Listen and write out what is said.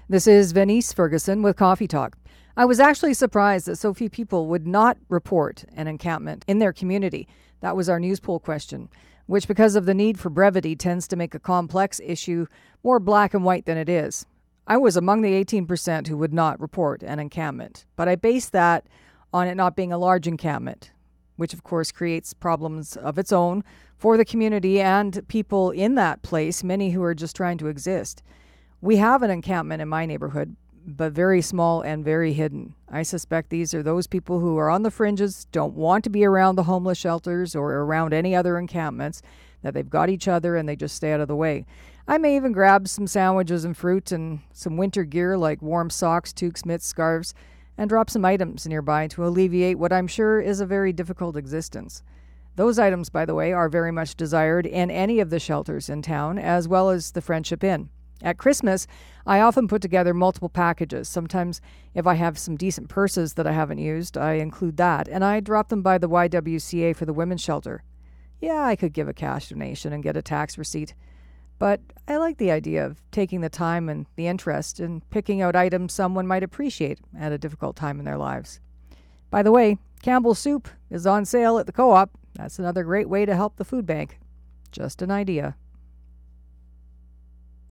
This is Venice Ferguson with Coffee Talk. I was actually surprised that so few people would not report an encampment in their community. That was our news poll question, which, because of the need for brevity, tends to make a complex issue more black and white than it is. I was among the 18% who would not report an encampment, but I based that on it not being a large encampment, which of course creates problems of its own for the community and people in that place, many who are just trying to exist. We have an encampment in my neighborhood, but very small and very hidden. I suspect these are those people who are on the fringes, don't want to be around the homeless shelters or around any other encampments, that they've got each other and they just stay out of the way. I may even grab some sandwiches and fruit and some winter gear like warm socks, toques, mitts, scarves, and drop some items nearby to alleviate what I'm sure is a very difficult existence. Those items, by the way, are very much desired in any of the shelters in town, as well as the Friendship Inn. At Christmas, I often put together multiple packages. Sometimes, if I have some decent purses that I haven't used, I include that, and I drop them by the YWCA for the women's shelter. Yeah, I could give a cash donation and get a tax receipt, but I like the idea of taking the time and the interest in picking out items someone might appreciate at a difficult time in their lives. By the way, Campbell's soup is on sale at the Co-op. That's another great way to help the food bank. Just an idea.